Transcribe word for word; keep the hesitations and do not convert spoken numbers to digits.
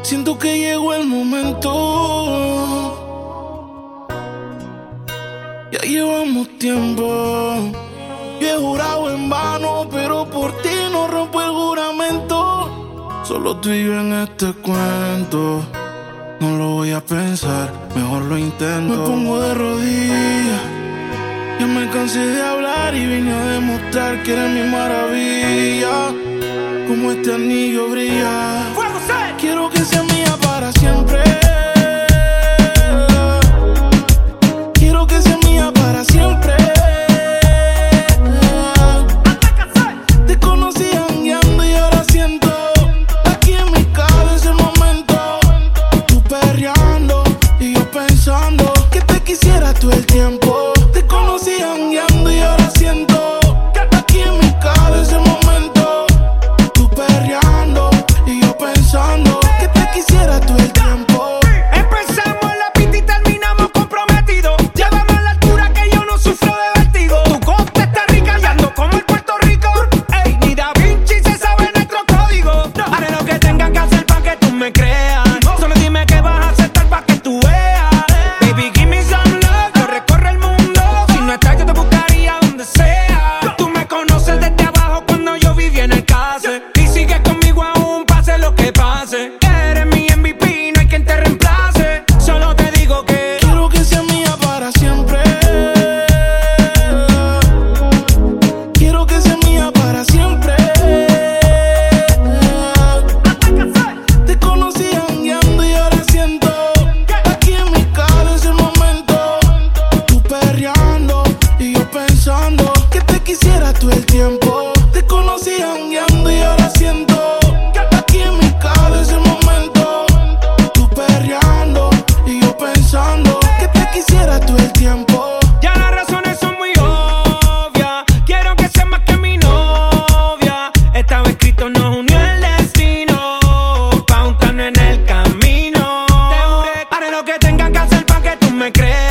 Siento que llegó el momento. Ya llevamos tiempo. Yo he jurado en vano, pero por ti no rompo el juramento. Solo tú y yo en este cuento. No lo voy a pensar, mejor lo intento. Me pongo de rodillas. Ya me cansé de hablar y vine a demostrar que eres mi maravilla. Como este anillo brilla. ¡Fuego, sé! Quiero que sea mía para siempre. Quiero que sea mía para siempre. Te conocí jangueando y ahora siento aquí en mi cabeza el momento. Tú perreando y yo pensando que te quisiera todo el tiempo. Te conocí jangueando y ahora siento aquí en mi cabeza el momento. Tú perreando y yo pensando que te quisiera todo el tiempo. Empezamos en la pista y terminamos comprometidos. Llévame a la altura que yo no sufro de vértigo. Tu costa está rica y ando como el Puerto Rico. Ey, ni Da Vinci se sabe nuestro código. Haré lo que tengan que hacer pa' que tú me creas. Solo dime qué vas a aceptar pa' que tú veas. Baby, give me some love. Yo recorro el mundo. Si no estás, yo te buscaría donde sea. Tú me conoces desde abajo cuando yo vivía en el case. Y sigues conmigo aún, pase lo que pase. Eres mi M V P, no hay quien te reemplace. Solo te digo que Quiero que sea mía para siempre. Quiero que sea mía para siempre. Te conocí jangueando y ahora siento aquí en mi cabeza el momento. Tú perreando y yo pensando que te quisiera todo el tiempo. Te conocí jangueando y ahora siento aquí en mi cabeza el momento. Tú perreando y yo pensando que te quisiera todo el tiempo. ya las razones son muy obvias. Quiero que seas más que mi novia. Estaba escrito, nos unió el destino. Pa' juntarnos en el camino. Te juré, haré lo que tengan que hacer pa' que tú me creas.